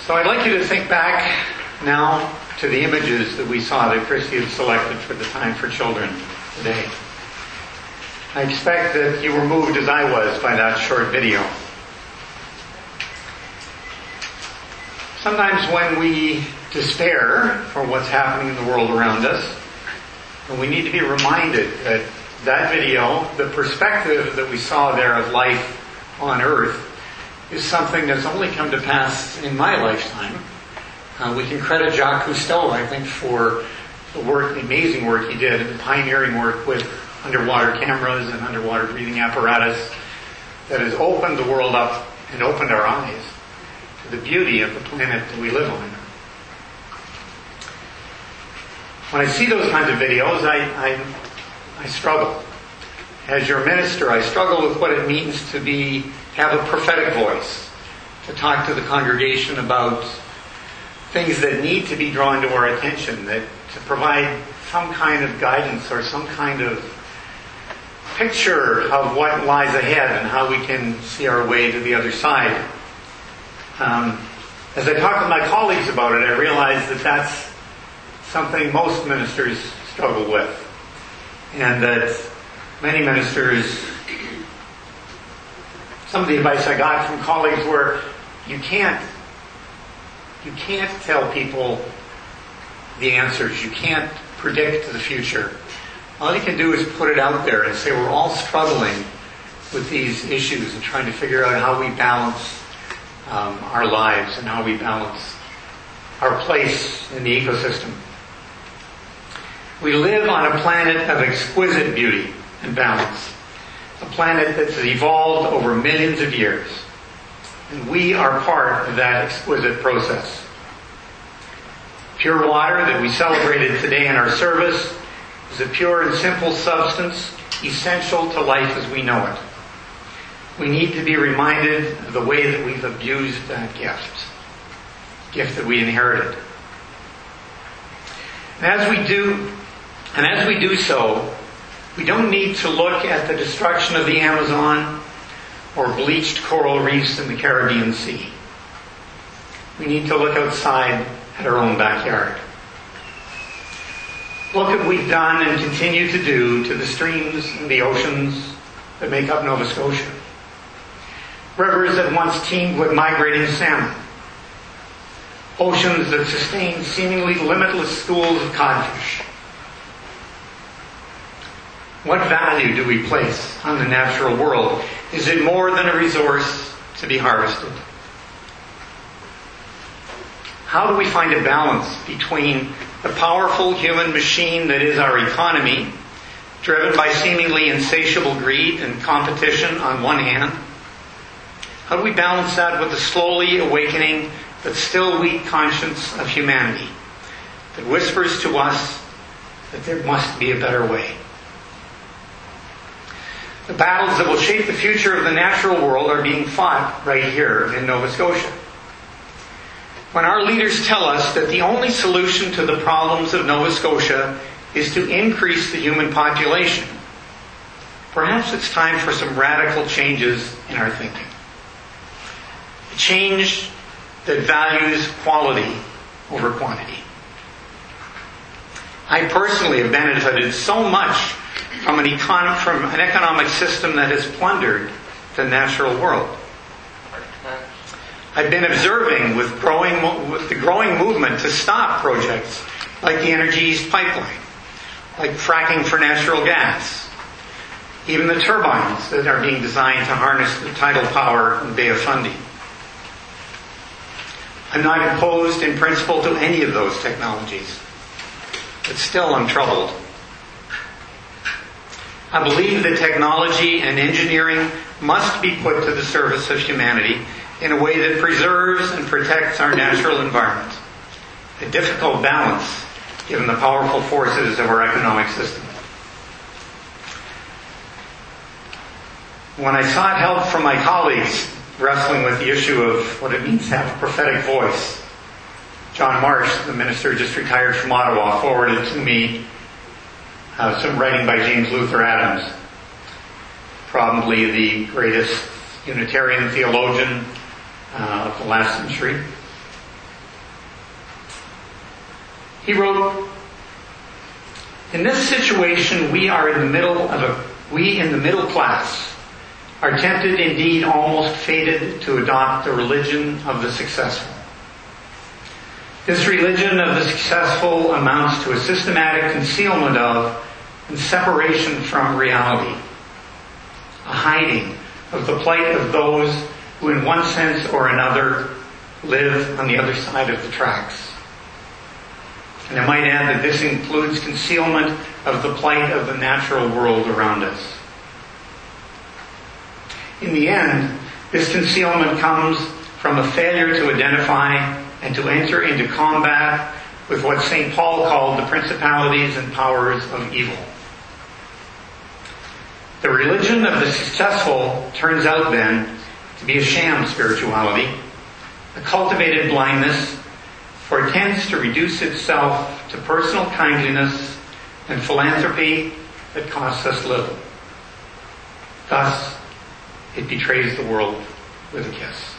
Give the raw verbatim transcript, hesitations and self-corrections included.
So I'd like you to think back now to the images that we saw that Christy had selected for the Time for Children today. I expect that you were moved as I was by that short video. Sometimes when we despair for what's happening in the world around us, we need to be reminded that that video, the perspective that we saw there of life on Earth, is something that's only come to pass in my lifetime. Uh, we can credit Jacques Cousteau, I think, for the work, the amazing work he did, and the pioneering work with underwater cameras and underwater breathing apparatus that has opened the world up and opened our eyes to the beauty of the planet that we live on. When I see those kinds of videos, I, I, I struggle. As your minister, I struggle with what it means to be, have a prophetic voice, to talk to the congregation about things that need to be drawn to our attention, that to provide some kind of guidance or some kind of picture of what lies ahead and how we can see our way to the other side. Um, as I talk with my colleagues about it, I realize that that's something most ministers struggle with, and that many ministers, some of the advice I got from colleagues were, you can't, you can't tell people the answers. You can't predict the future. All you can do is put it out there and say we're all struggling with these issues and trying to figure out how we balance um, our lives and how we balance our place in the ecosystem. We live on a planet of exquisite beauty and balance. A planet that's evolved over millions of years. And we are part of that exquisite process. Pure water that we celebrated today in our service is a pure and simple substance essential to life as we know it. We need to be reminded of the way that we've abused that gift. Gift that we inherited. And as we do And as we do so, we don't need to look at the destruction of the Amazon or bleached coral reefs in the Caribbean Sea. We need to look outside at our own backyard. Look at what we've done and continue to do to the streams and the oceans that make up Nova Scotia. Rivers that once teemed with migrating salmon. Oceans that sustained seemingly limitless schools of codfish. What value do we place on the natural world? Is it more than a resource to be harvested? How do we find a balance between the powerful human machine that is our economy, driven by seemingly insatiable greed and competition on one hand? How do we balance that with the slowly awakening but still weak conscience of humanity that whispers to us that there must be a better way? The battles that will shape the future of the natural world are being fought right here in Nova Scotia. When our leaders tell us that the only solution to the problems of Nova Scotia is to increase the human population, perhaps it's time for some radical changes in our thinking. A change that values quality over quantity. I personally have benefited so much from an, econ- from an economic system that has plundered the natural world. I've been observing with growing with the growing movement to stop projects like the Energy East pipeline, like fracking for natural gas, even the turbines that are being designed to harness the tidal power in Bay of Fundy. I'm not opposed in principle to any of those technologies, but still I'm troubled. I believe that technology and engineering must be put to the service of humanity in a way that preserves and protects our natural environment. A difficult balance given the powerful forces of our economic system. When I sought help from my colleagues wrestling with the issue of what it means to have a prophetic voice, John Marsh, the minister just retired from Ottawa, forwarded to me Uh, some writing by James Luther Adams, probably the greatest Unitarian theologian uh, of the last century. He wrote, "In this situation, we are in the middle of a, we in the middle class are tempted, indeed almost fated, to adopt the religion of the successful. This religion of the successful amounts to a systematic concealment of and separation from reality, a hiding of the plight of those who in one sense or another live on the other side of the tracks. And I might add that this includes concealment of the plight of the natural world around us. In the end, this concealment comes from a failure to identify and to enter into combat with what Saint Paul called the principalities and powers of evil. The religion of the successful turns out then to be a sham spirituality, a cultivated blindness, for it tends to reduce itself to personal kindliness and philanthropy that costs us little. Thus, it betrays the world with a kiss."